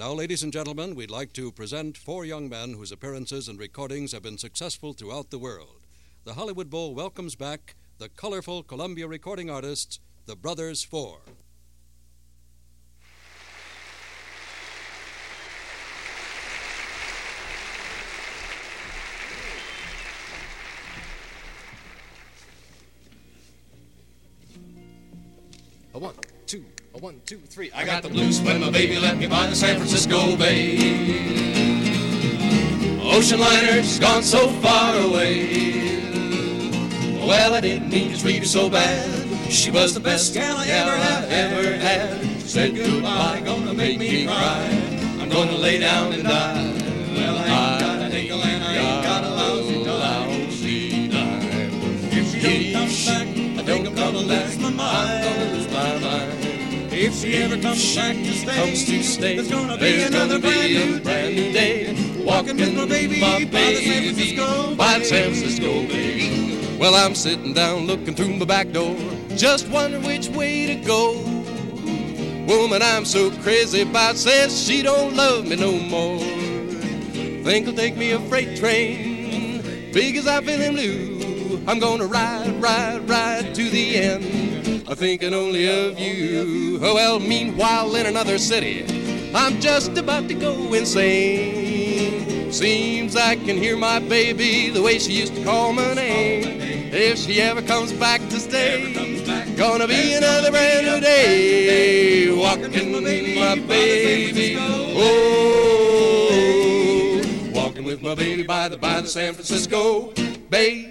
Now, ladies and gentlemen, we'd like to present four young men whose appearances and recordings have been successful throughout the world. The Hollywood Bowl welcomes back the colorful Columbia recording artists, the Brothers Four. A 1, 2, a 1, 2, 3. I got the blues when my baby left me by the San Francisco Bay. Ocean liner's gone so far away. Well, I didn't mean to treat her so bad. She was the best gal I ever had. She said goodbye, gonna make me cry. I'm gonna lay down and die. Well, I ain't got a nickel and I ain't got a lousy dime. If she don't come back, I think I'm gonna lose my mind. If she ever comes back to stay, there's gonna be another brand new day. Walking with my baby by the San Francisco Bay. Well, I'm sitting down looking through my back door, just wondering which way to go. Woman I'm so crazy about says she don't love me no more. Think I'll take me a freight train, big as I'm feeling blue. I'm gonna ride to the end, thinking only of you. Oh, well, meanwhile in another city, I'm just about to go insane. Seems I can hear my baby the way she used to call my name. If she ever comes back to stay, gonna be another brand new day. Walking with my baby, oh, walking with my baby by the San Francisco Bay.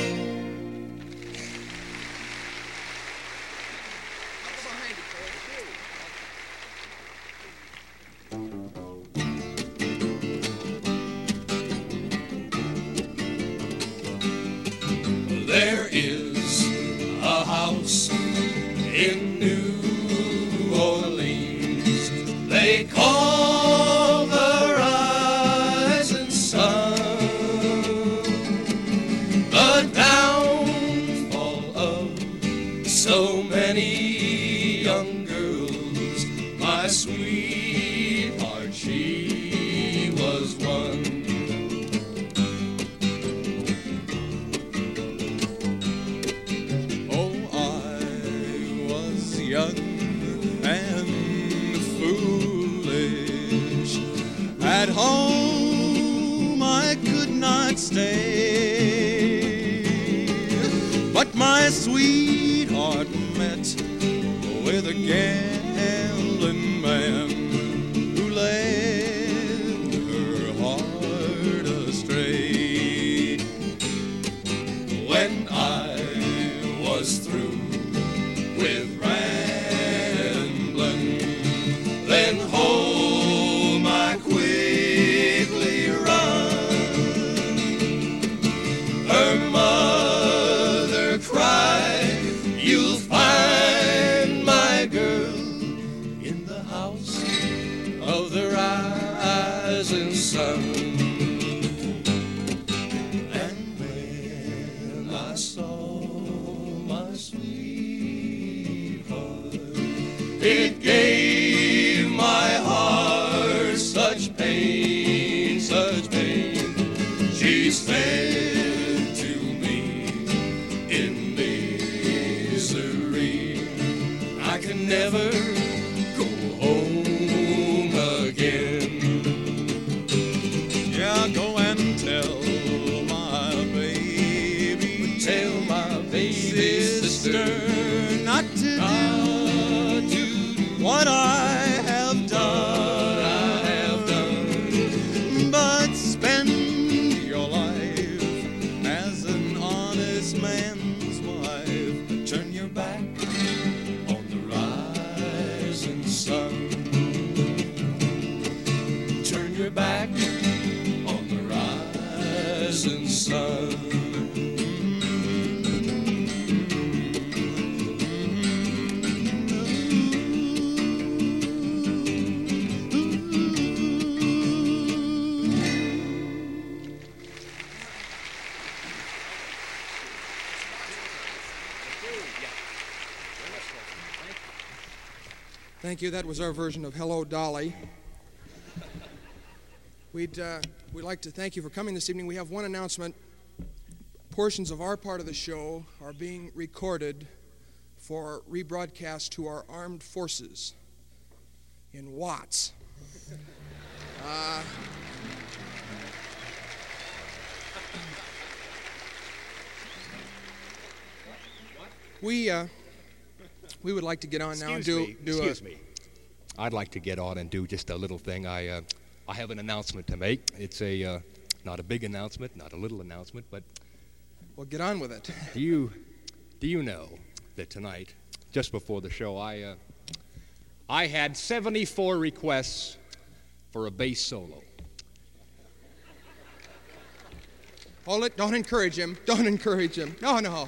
There is a house in New Orleans they call the Rising Sun. The downfall of so many young girls, my sweetheart, she was one. Young and foolish. At home I could not stay, but my sweetheart met with a gambling man who led her heart astray. When I was through with then home I quickly run. Her mother cried, you'll find my girl in the house of the rising sun. And when I saw my sweetheart, it gave my heart such pain, such pain. She said to me in misery, I can never go home again. Yeah, go and tell my baby, tell my baby sister not to do what I have done, but spend your life as an honest man's wife. Turn your back on the rising sun. Turn your back on the rising sun. Thank you. That was our version of Hello, Dolly. We'd like to thank you for coming this evening. We have one announcement. Portions of our part of the show are being recorded for rebroadcast to our armed forces in Watts. We would like to get on now and do Excuse me. I'd like to get on and do just a little thing. I have an announcement to make. It's a not a big announcement, not a little announcement, but Well, get on with it. do you know that tonight, just before the show, I had 74 requests for a bass solo. Hold it. Don't encourage him. Don't encourage him. No.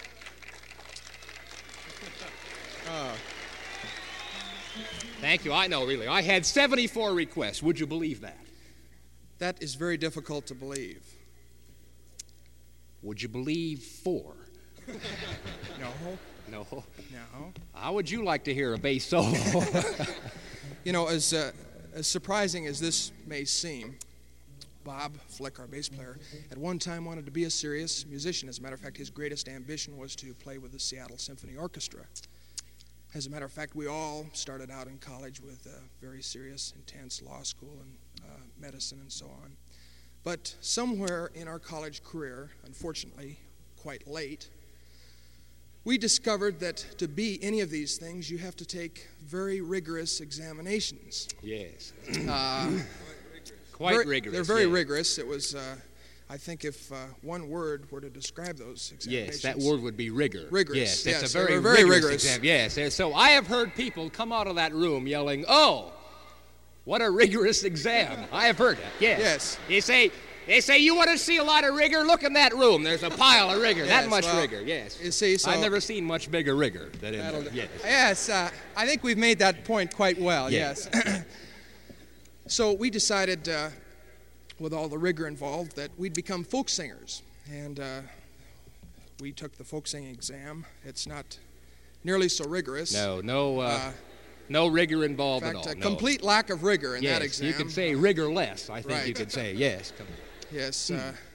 Thank you. I know, really. I had 74 requests. Would you believe that? That is very difficult to believe. Would you believe 4? No. No. No. How would you like to hear a bass solo? You know, as surprising as this may seem, Bob Flick, our bass player, at one time wanted to be a serious musician. As a matter of fact, his greatest ambition was to play with the Seattle Symphony Orchestra. As a matter of fact, we all started out in college with very serious, intense law school and medicine and so on. But somewhere in our college career, unfortunately, quite late, we discovered that to be any of these things, you have to take very rigorous examinations. Yes. Quite rigorous. They're very rigorous. It was, I think, if one word were to describe those examinations. Yes, that word would be rigor. Rigorous. Yes, it's yes, a very rigorous exam. Yes. So I have heard people come out of that room yelling, "Oh, what a rigorous exam!" I have heard that. Yes. Yes. They say, you want to see a lot of rigor? Look in that room. There's a pile of rigor. Yes, that much well, rigor. Yes. You see, so I've never seen much bigger rigor than in there. Yes. Yes, I think we've made that point quite well. Yes. Yes. So we decided, with all the rigor involved, that we'd become folk singers, and we took the folk singing exam. It's not nearly so rigorous. No rigor involved In fact, at all. a complete lack of rigor in that exam. You could say rigorless, I think Right. you could say. Yes. Come on. Yes.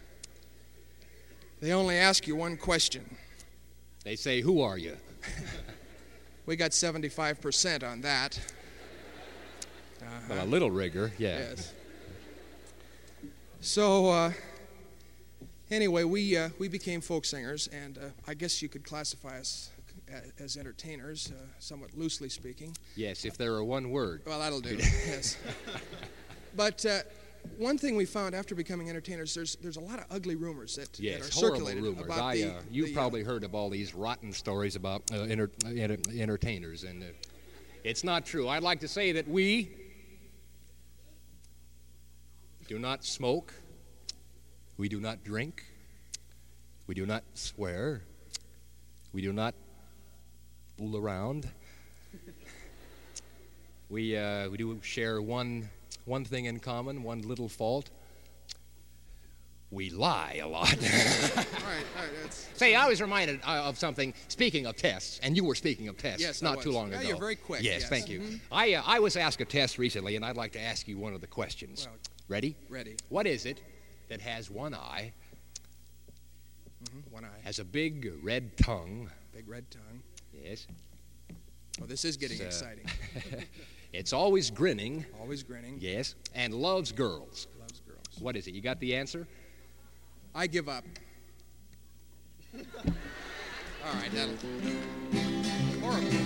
They only ask you one question. They say, who are you? We got 75% on that. Well, a little rigor, yeah. Yes. So, anyway, we became folk singers, and I guess you could classify us as entertainers, somewhat loosely speaking. Yes, if there were one word. Well, that'll do. Yes. But one thing we found after becoming entertainers, there's a lot of ugly rumors that are circulated rumors. about you've probably heard of all these rotten stories about entertainers, and it's not true. I'd like to say that we do not smoke, we do not drink, we do not swear, we do not fool around. We do share one thing in common, one little fault. We lie a lot. Right, Say, I was reminded of something, speaking of tests, and you were speaking of tests Yes, not too long Yeah, ago. you're very quick. Yes, thank you. Mm-hmm. I was asked a test recently, and I'd like to ask you one of the questions. Well, Ready? Ready. What is it that has one eye, One eye. has a big red tongue? Big red tongue. Yes. Well, this is getting exciting. It's always grinning. Always grinning. Yes. And loves girls. Loves girls. What is it? You got the answer? I give up. All right, that'll do. Horrible.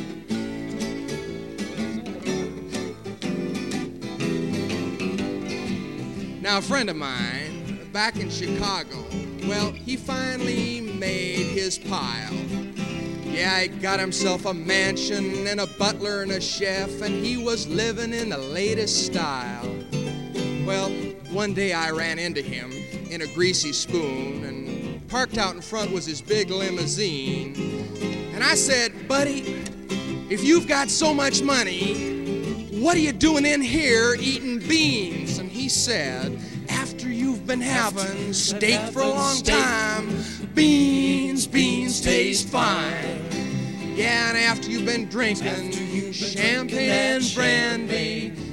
Now, a friend of mine back in Chicago, well, he finally made his pile. Yeah, he got himself a mansion and a butler and a chef, and he was living in the latest style. Well, one day I ran into him in a greasy spoon, and parked out in front was his big limousine. And I said, buddy, if you've got so much money, what are you doing in here eating beans? And he said, after you've been having steak for a long time, beans taste fine. Yeah, and after you've been drinking champagne and brandy,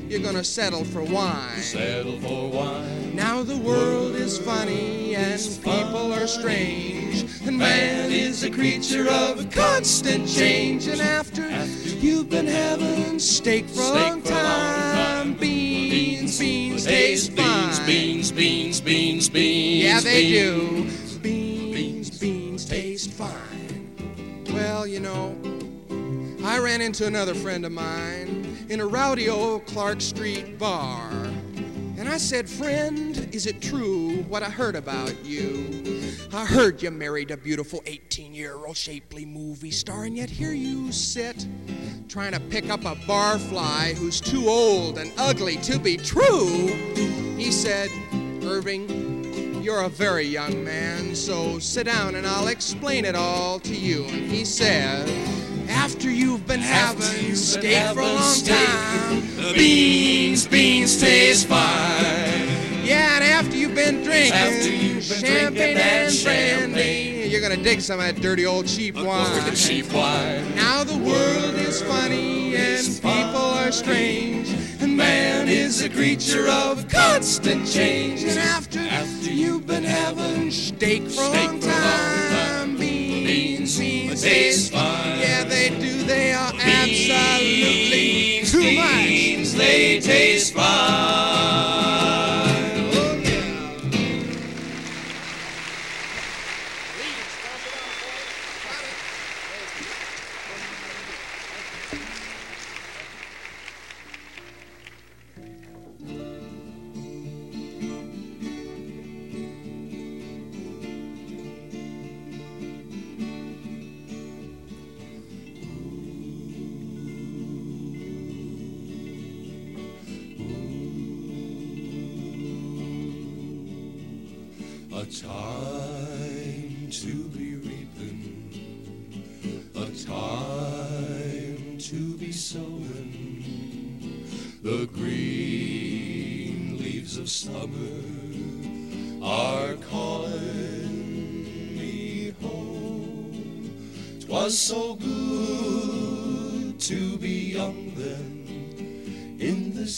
you're gonna settle for wine. Settle for wine. Now the world is funny and people are strange, and man is a creature of constant change. And after you've been having steak for a long time, beans taste fine. Beans. Yeah, they do. Beans taste fine. Well, you know, I ran into another friend of mine in a rowdy old Clark Street bar. And I said, friend, is it true what I heard about you? I heard you married a beautiful 18-year-old shapely movie star, and yet here you sit trying to pick up a barfly who's too old and ugly to be true. He said, Irving, you're a very young man, so sit down and I'll explain it all to you. And he said, after you've been having steak for a long time, beans taste fine. Yeah, and after you've been drinking champagne and brandy, you're gonna dig some of that dirty old cheap wine. Cheap wine. Now the world is funny and people are strange, and man is a creature of constant change. And after you've been having steak for a long time, beans taste fine. Yeah, they do. They are absolutely too much. Beans, they taste fine. A time to be reaping, a time to be sowing. The green leaves of summer are calling me home. 'Twas so good to be young then, in the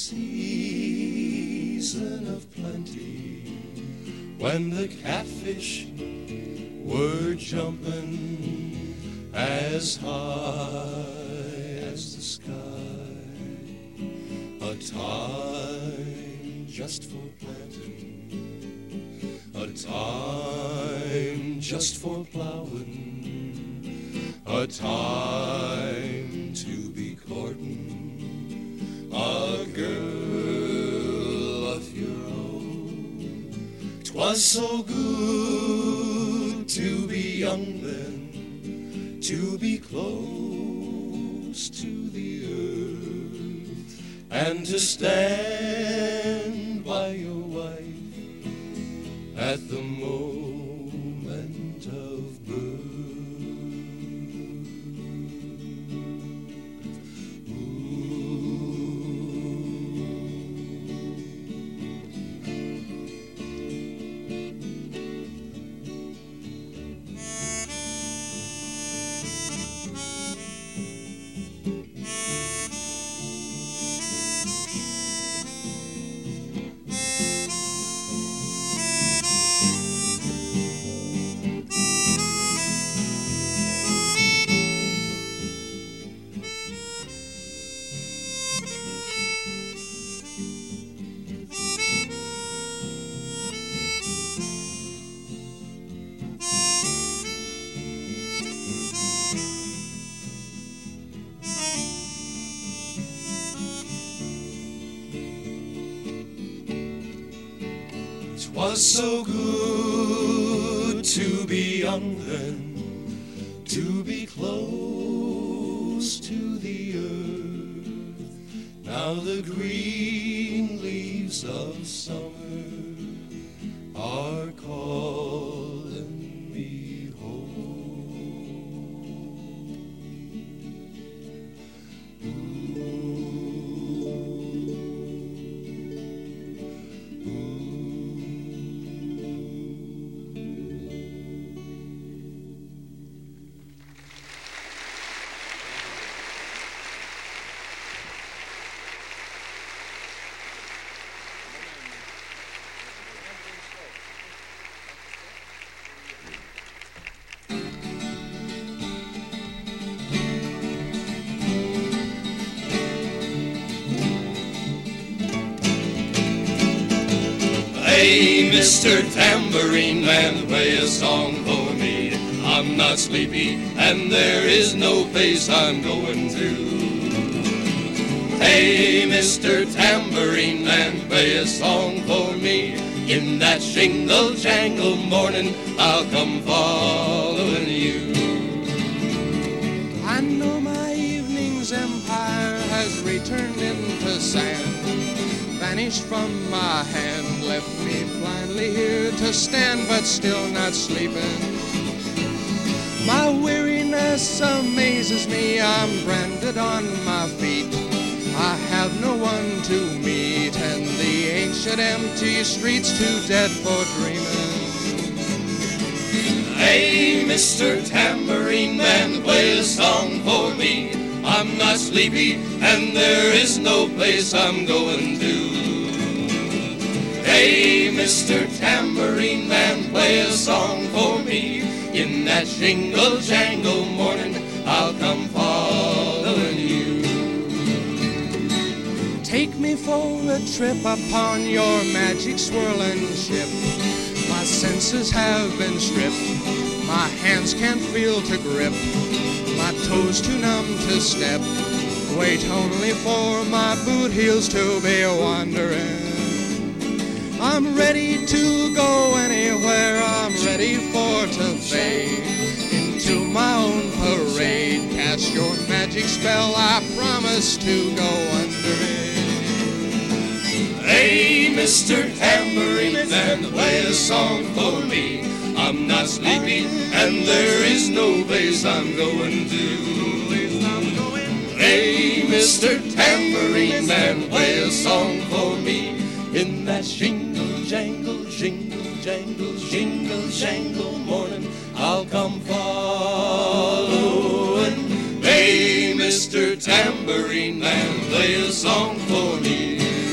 season of plenty, when the catfish were jumping as high as the sky. A time just for planting, a time just for plowing, a time to be courting a girl of your own. 'Twas so good to be young then, to be close to the earth, and to stand by your wife at the moment of birth. Was so good to be young then, to be close to the earth. Now the green leaves of summer are calling me home. Mr. Tambourine Man, play a song for me. I'm not sleepy, and there is no place I'm going to. Hey, Mr. Tambourine Man, play a song for me. In that shingle-jangle morning, I'll come following you. I know my evening's empire has returned into sand, vanished from my hand, left me blindly here to stand, but still not sleeping. My weariness amazes me, I'm branded on my feet. I have no one to meet, and the ancient empty streets too dead for dreaming. Hey, Mr. Tambourine Man, play a song for me. I'm not sleepy, and there is no place I'm going to. Hey, Mr. Tambourine Man, play a song for me. In that shingle-jangle morning, I'll come following you. Take me for a trip upon your magic swirling ship. My senses have been stripped, my hands can't feel to grip, my toes too numb to step. Wait only for my boot heels to be wandering. I'm ready to go anywhere, I'm ready for to fade into my own parade. Cast your magic spell, I promise to go under it. Hey, Mr. Tambourine Man, play a song for me. I'm not sleepy, and there is no place I'm going to. Hey, Mr. Tambourine Man, play a song for me. In that shingle-jangle, jingle-jangle, jingle-jangle morning, I'll come following. Hey, Mr. Tambourine Man, play a song for me.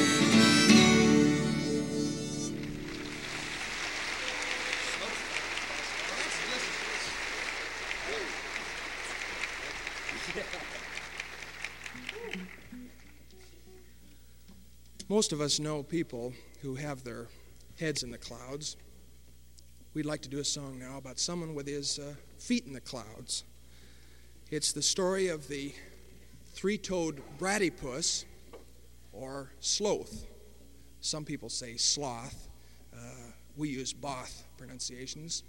Most of us know people who have their heads in the clouds. We'd like to do a song now about someone with his feet in the clouds. It's the story of the three-toed bradypus, or sloth. Some people say sloth. We use both pronunciations.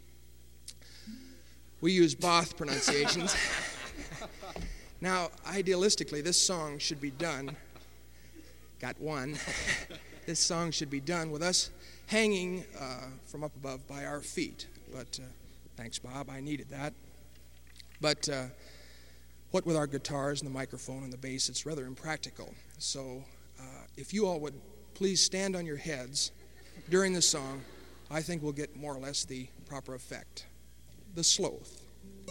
Now, idealistically, this song should be done. Got one. This song should be done with us hanging from up above by our feet. But thanks, Bob, I needed that. But what with our guitars and the microphone and the bass, it's rather impractical. So if you all would please stand on your heads during the song, I think we'll get more or less the proper effect. The Sloth.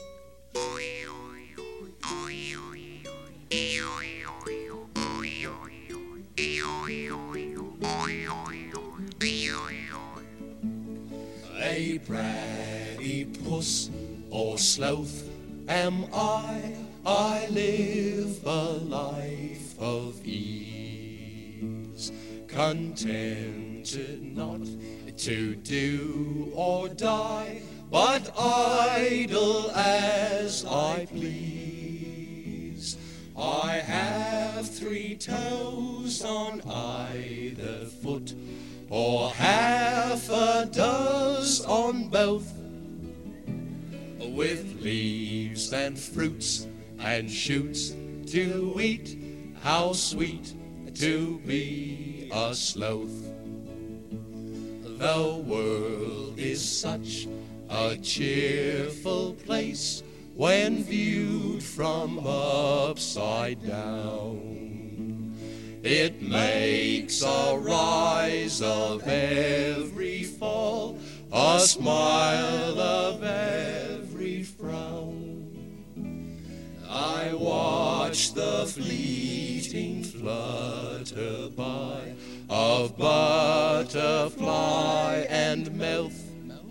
A bradypus or sloth am I live a life of ease, contented not to do or die, but idle as I please. I have 3 toes on either foot, or half a dozen on both, with leaves and fruits and shoots to eat. How sweet to be a sloth. The world is such a cheerful place when viewed from upside down. It makes a rise of every fall, a smile of every frown. I watch the fleeting flutter by of butterfly and mouth,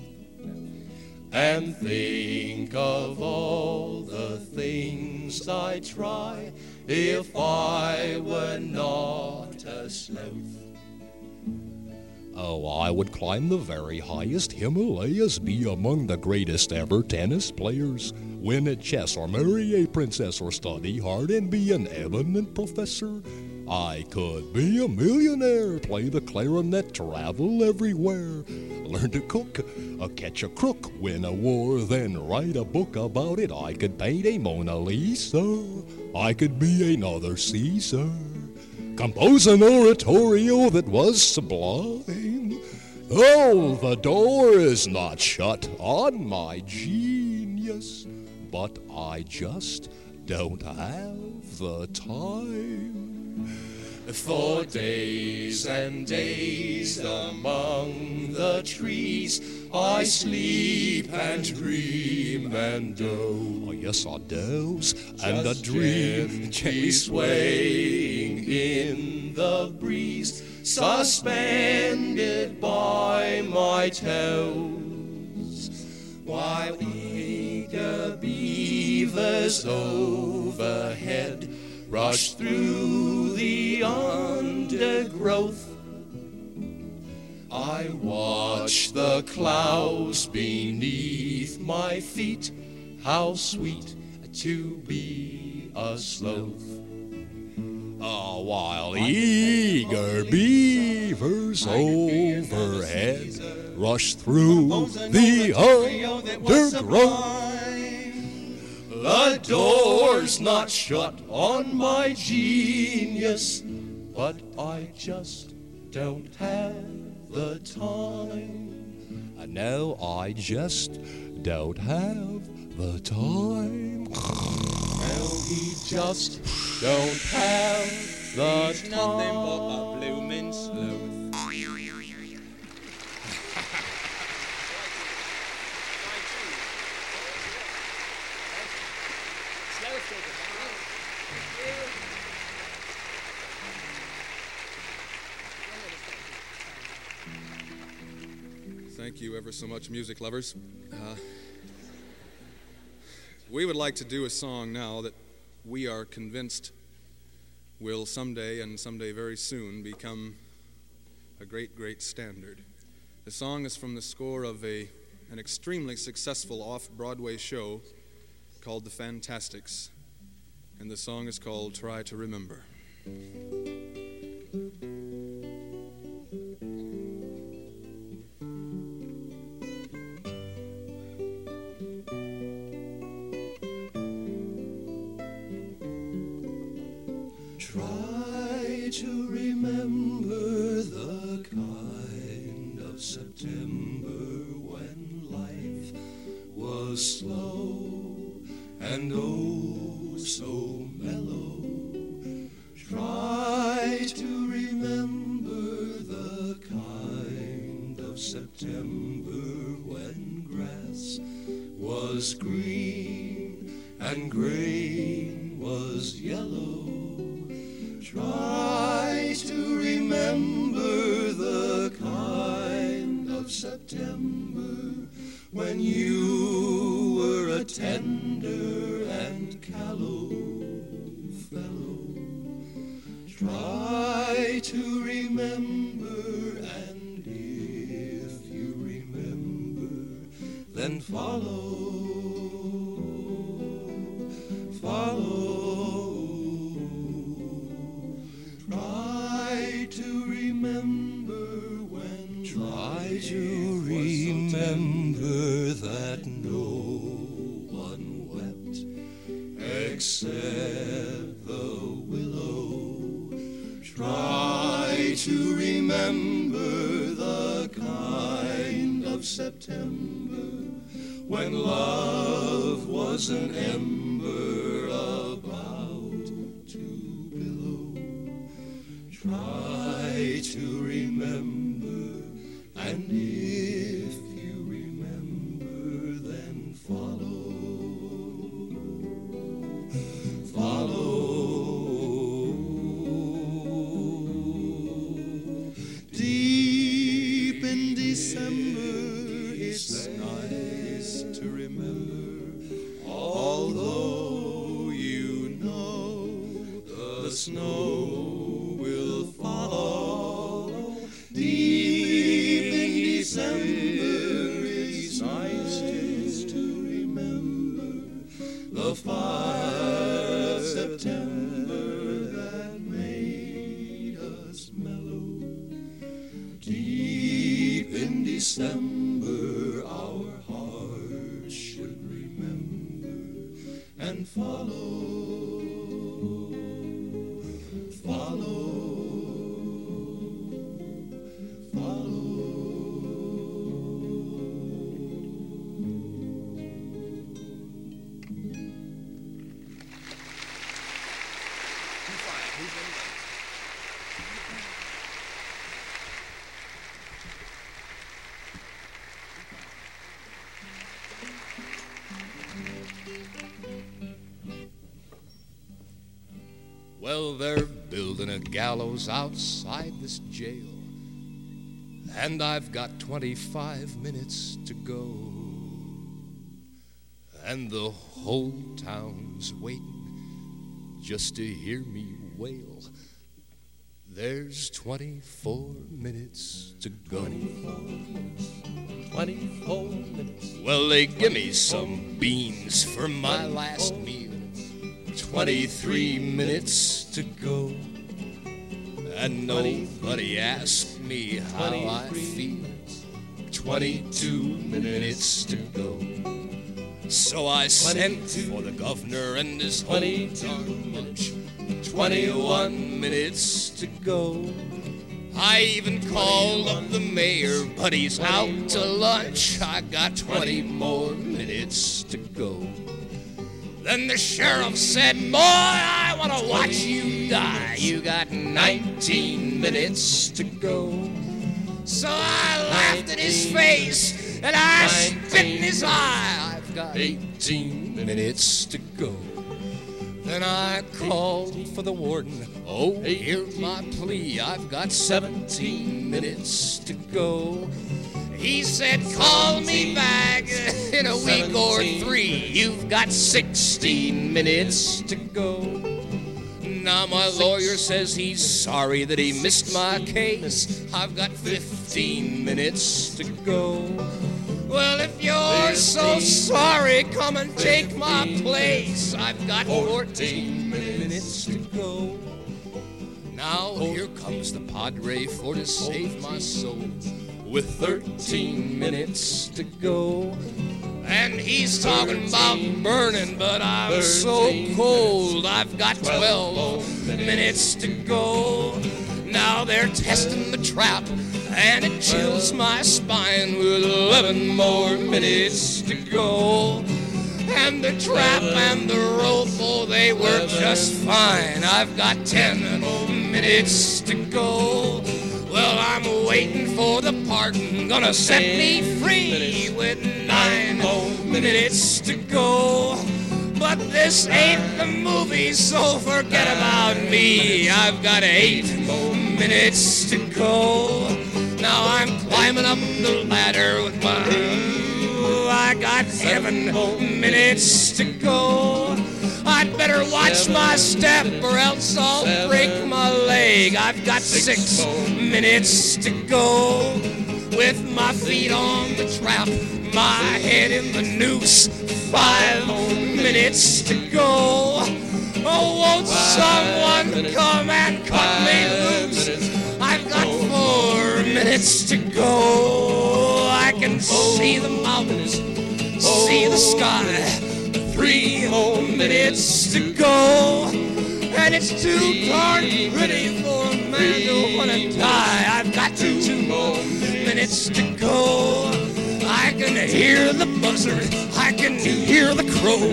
and think of all the things I'd try if I were not a sloth. Oh, I would climb the very highest Himalayas, be among the greatest ever tennis players, win at chess or marry a princess or study hard and be an eminent professor. I could be a millionaire, play the clarinet, travel everywhere, learn to cook, catch a crook, win a war, then write a book about it. I could paint a Mona Lisa, I could be another Caesar, compose an oratorio that was sublime. Oh, the door is not shut on my genius, but I just don't have the time. For days and days among the trees I sleep and dream and doze. Oh, yes, I doze and I dream, gently swaying in the breeze, suspended by my toes, while eager beavers overhead rush through the undergrowth. I watch the clouds beneath my feet. How sweet to be a sloth. While eager beavers overhead rush through the undergrowth. The door's not shut on my genius, but I just don't have the time. No, I just don't have the time. Well, he just don't have the He's time. nothing but a bloomin' sloth. Thank you ever so much, music lovers. We would like to do a song now that we are convinced will someday, and someday very soon, become a great, great standard. The song is from the score of an extremely successful off-Broadway show called The Fantastics, and the song is called Try to Remember. Try to remember the kind of September when life was slow and oh so mellow. Try to remember the kind of September when grass was green and grain was yellow. Try to remember the kind of September when you were a tender and callow fellow. Try to remember, and if you remember, then follow. Try to remember when try to remember that no one wept except the willow. Try to remember the kind of September when love was an ember about to billow. Try to remember, and if you remember, then follow. Deep in December, it's nice to remember, although you know the snow will follow. Deep December, our hearts should remember and follow, follow, follow. Well, they're building a gallows outside this jail, and I've got 25 minutes to go, and the whole town's waiting just to hear me wail. There's 24 minutes to go. 24 minutes. Well, they give me some beans for my last meal. 23 minutes to go, and nobody asked me how I feel. 22 minutes to go. So I sent for the governor and his whole bunch. 21 minutes to go. I even called up the mayor, but he's out to lunch. I got 20 more minutes to go. Then the sheriff said, boy, I want to watch you die. You got 19 minutes to go. So I laughed at his face, and I spit in his eye. I've got 18 minutes to go. Then I called for the warden. Oh, here's my plea. I've got 17 minutes to go. He said, call me back in a week or 3. You've got 16 minutes to go. Now my lawyer says he's sorry that he missed my case. I've got 15 minutes to go. Well, if you're so sorry, come and take my place. I've got 14 minutes to go. Now here comes the Padre for to save my soul, with 13 minutes to go. And he's talking about burning, but I'm so cold. I've got 12 minutes to go. Now they're testing the trap, and it chills my spine with 11 more minutes to go. And the trap and the rope, oh, they work just fine. I've got 10 minutes to go. Well, I'm waiting for the pardon, gonna set me free with 9 minutes to go. But this ain't the movie, so forget about me. I've got 8 minutes to go. Now I'm climbing up the ladder with I got 7 minutes to go. I'd better watch my step or else I'll break my leg. I've got 6 minutes to go. With my feet on the trap, my head in the noose, 5 minutes to go. Oh, won't someone come and cut me loose? I've got 4 minutes to go. I can see the mountains, see the sky. 3 minutes to go. And it's too darn pretty for a man to want to die. I've got 2 minutes to go. I can hear the buzzard, I can hear the crow.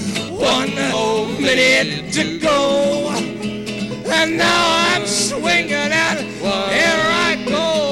1 minute to go. And now I'm swinging and here I go.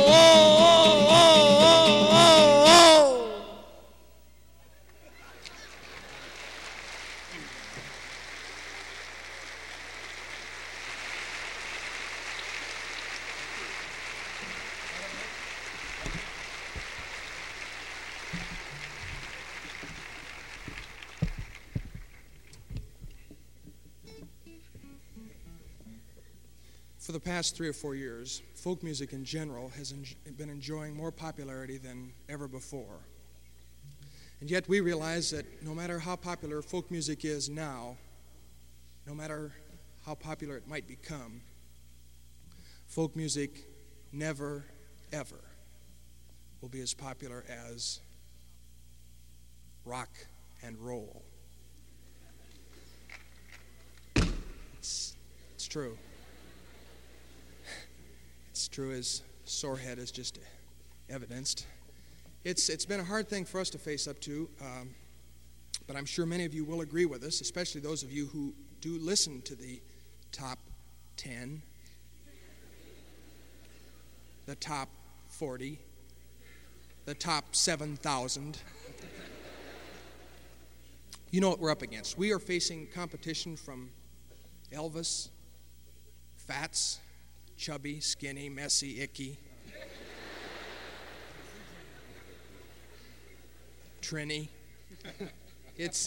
For the past 3 or 4 years, folk music in general has been enjoying more popularity than ever before. And yet we realize that no matter how popular folk music is now, no matter how popular it might become, folk music never, ever will be as popular as rock and roll. It's true. It's true, as Sorehead has just evidenced. It's been a hard thing for us to face up to, but I'm sure many of you will agree with us, especially those of you who do listen to the top 10, the top 40, the top 7,000. You know what we're up against. We are facing competition from Elvis, Fats, Chubby, Skinny, Messy, Icky, Trini. It's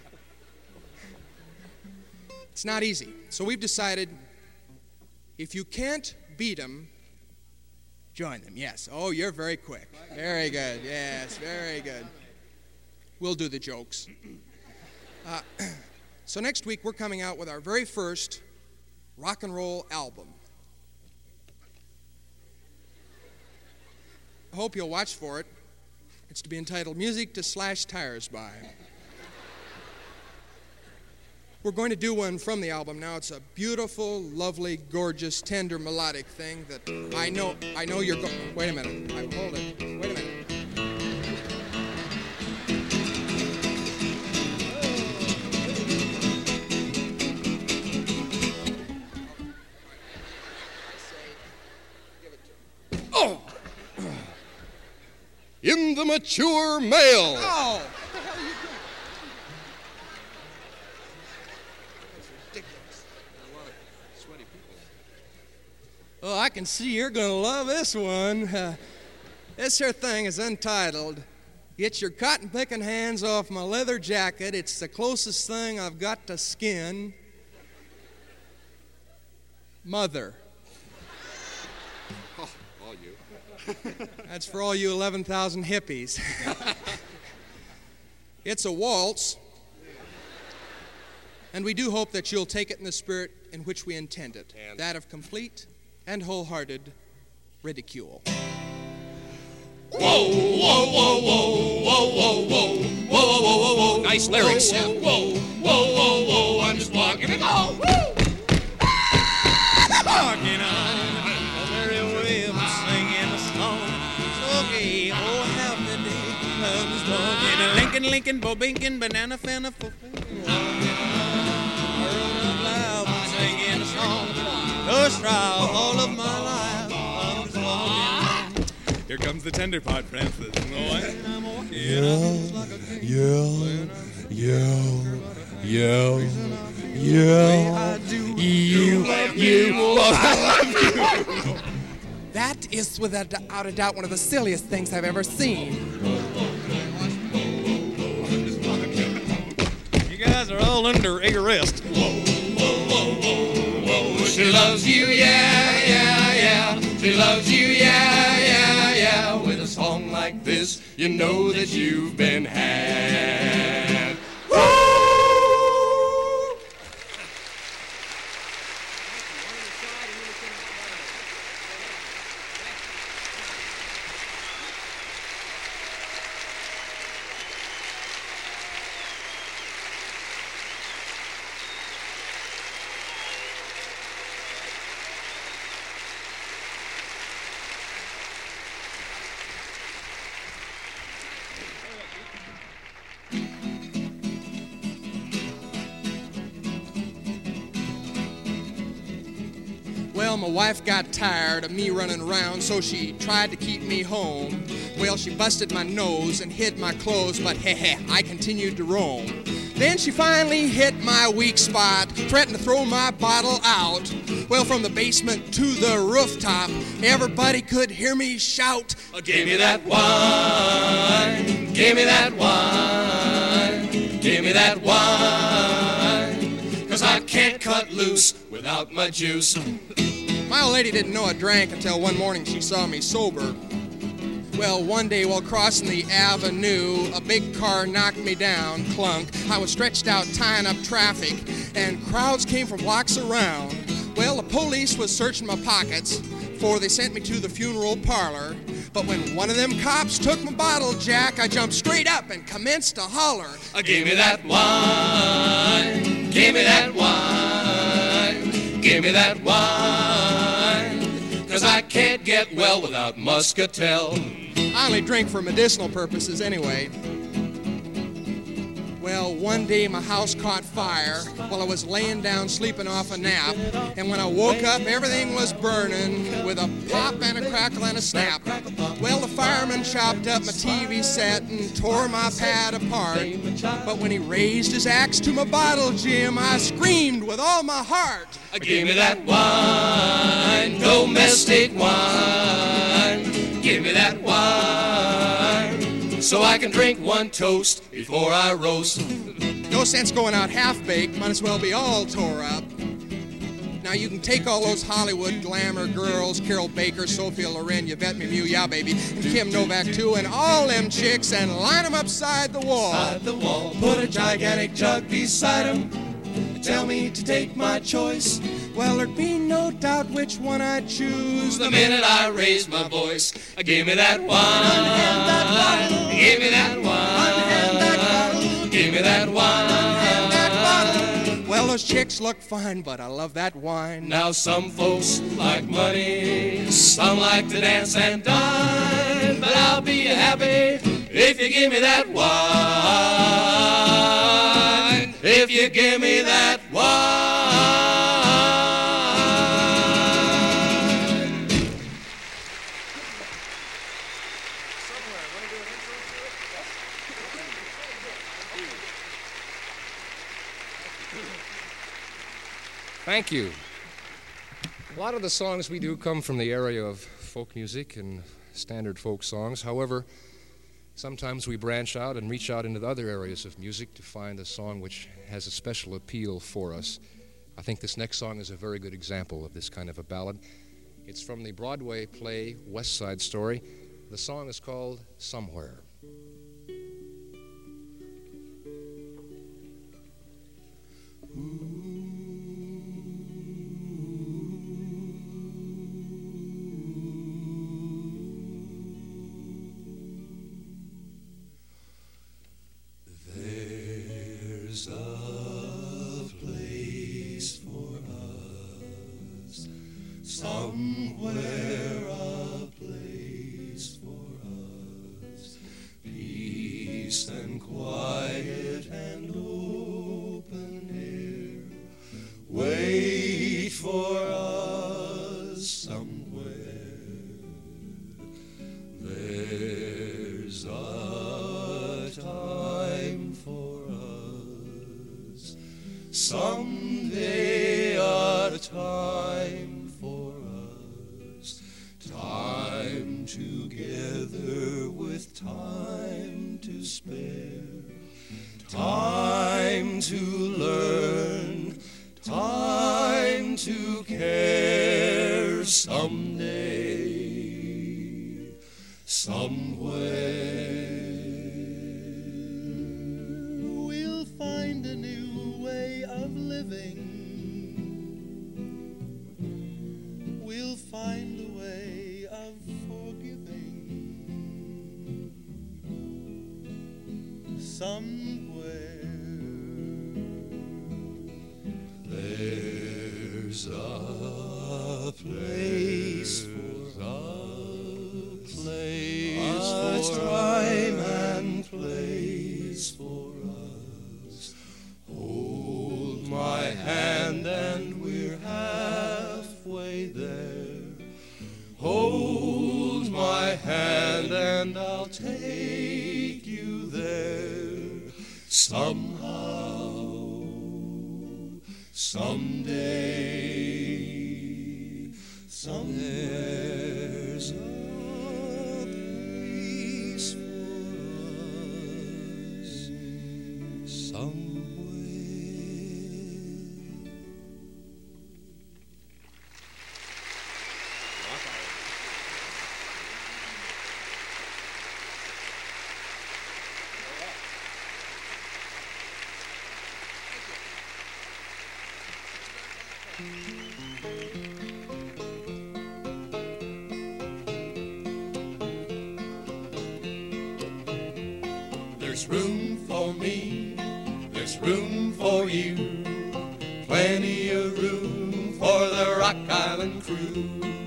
not easy. So we've decided, if you can't beat them, join them. Yes. Oh, you're very quick. Very good. Yes, very good. We'll do the jokes. So next week we're coming out with our very first rock and roll album. I hope you'll watch for it. It's to be entitled Music to Slash Tires By. We're going to do one from the album now. It's a beautiful, lovely, gorgeous, tender, melodic thing that I know you're going... Wait a minute. Hold it. Wait a minute. In the mature male. Oh! What the hell are you doing? That's ridiculous. There are a lot of sweaty people. Oh, I can see you're going to love this one. This here thing is entitled, Get Your Cotton Picking Hands Off My Leather Jacket. It's the closest thing I've got to skin. Mother. Oh, all you. That's for all you 11,000 hippies. It's a waltz, and we do hope that you'll take it in the spirit in which we intend it, that of complete and wholehearted ridicule. Whoa, whoa, whoa, whoa, whoa, whoa, whoa, whoa, whoa, whoa, whoa. Nice lyrics. Whoa, whoa, whoa, whoa, whoa, I'm just walking it. Oh, woo! Walking on a merry way of singing a song. Okay, oh, happy day comes walking. Lincoln, Lincoln, Bobinkin, banana, fana, loud singing a song. Those trials all of my life, I'm just walking. Here comes the tender pot, Francis. That is, without a doubt, one of the silliest things I've ever seen. You guys are all under arrest. Whoa, whoa, whoa, whoa, whoa. She loves you, yeah, yeah, yeah. She loves you, yeah, yeah, yeah. With a song like this, you know that you've been had. Woo! Well, my wife got tired of me running around, so she tried to keep me home. Well, she busted my nose and hid my clothes, but I continued to roam. Then she finally hit my weak spot, threatened to throw my bottle out. Well, from the basement to the rooftop, everybody could hear me shout, Give me that wine, give me that wine, give me that wine, 'cause I can't cut loose without my juice. My old lady didn't know I drank until one morning she saw me sober. Well, one day while crossing the avenue, a big car knocked me down, clunk. I was stretched out tying up traffic, and crowds came from blocks around. Well, the police was searching my pockets, for they sent me to the funeral parlor. But when one of them cops took my bottle, Jack, I jumped straight up and commenced to holler. Give me that wine, give me that wine, give me that wine, 'cause I can't get well without muscatel. I only drink for medicinal purposes anyway. Well, one day my house caught fire while I was laying down sleeping off a nap, and when I woke up, everything was burning with a pop and a crackle and a snap. Well, the fireman chopped up my TV set and tore my pad apart, but when he raised his axe to my bottle, Jim, I screamed with all my heart. Give me that wine, domestic wine, give me that wine, so I can drink one toast before I roast. No sense going out half-baked, might as well be all tore up. Now you can take all those Hollywood glamour girls, Carol Baker, Sophia Loren, Yvette Mimieux, yeah baby, and Kim Novak too, and all them chicks, and line them upside the wall. Beside the wall, put a gigantic jug beside 'em, tell me to take my choice. Well, there'd be no doubt which one I'd choose The minute I raise my voice, give me that wine, give me that wine, give me that wine. Well, those chicks look fine, but I love that wine. Now some folks like money, some like to dance and dine, but I'll be happy if you give me that wine, if you give me that wine. Thank you. A lot of the songs we do come from the area of folk music and standard folk songs. However, sometimes we branch out and reach out into the other areas of music to find a song which has a special appeal for us. I think this next song is a very good example of this kind of a ballad. It's from the Broadway play West Side Story. The song is called Somewhere. There's a place for us, somewhere a place for us, peace and quiet and open air, wait for us somewhere. There's a time for us, someday a time for us, time together with time to spare, time to learn, time to care, someday, somewhere. We'll find a new way of living. We'll find a way of forgiving. Somewhere. There's a place for us, a time and place for us. Hold my hand and we're halfway there. Hold my hand and I'll take you there. Somehow, someday, there's a place for us somewhere. There's room for me, there's room for you, plenty of room for the Rock Island crew.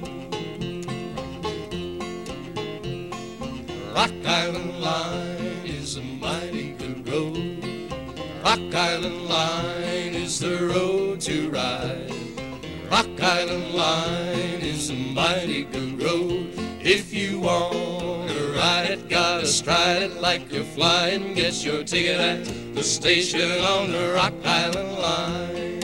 Rock Island Line is a mighty good road. Rock Island Line is the road to ride. Rock Island Line is a mighty good road. If you want to ride it, gotta stride it like you're flying. Get your ticket at the station on the Rock Island Line.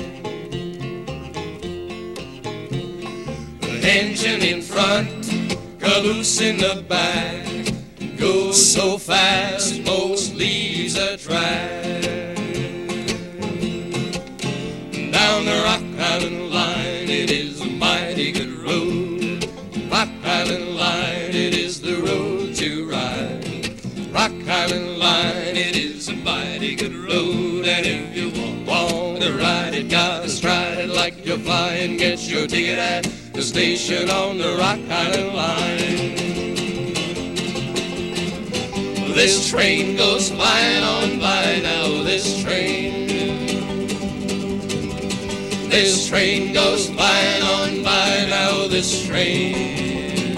The engine in front, caboose in the back, goes so fast, most leaves a track. Down the Rock Island Line, it is a mighty good road. Rock Island Line, it is the road to ride. Rock Island Line, it is a mighty good road. And if you want to ride it, gotta stride it like you're flying. Get your ticket at the station on the Rock Island Line. This train goes flying on by now, this train. This train goes flying on by now, this train.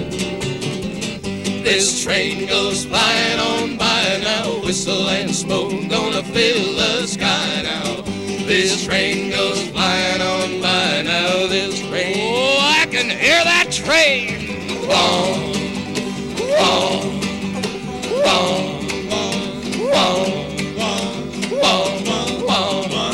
This train goes flying on by now, whistle and smoke gonna fill the sky now. This train goes flying on by now, this train. Oh, I can hear that train. Boom, boom, boom, boom, boom, boom, boom, boom.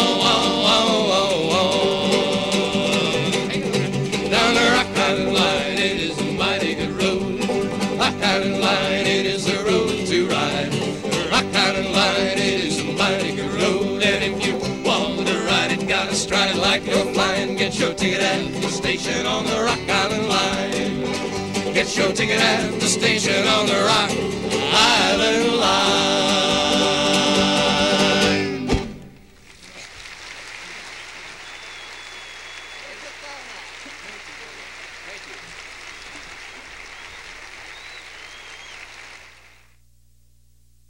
Stride like you're flying. Get your ticket at the station on the Rock Island Line. Get your ticket at the station on the Rock Island Line.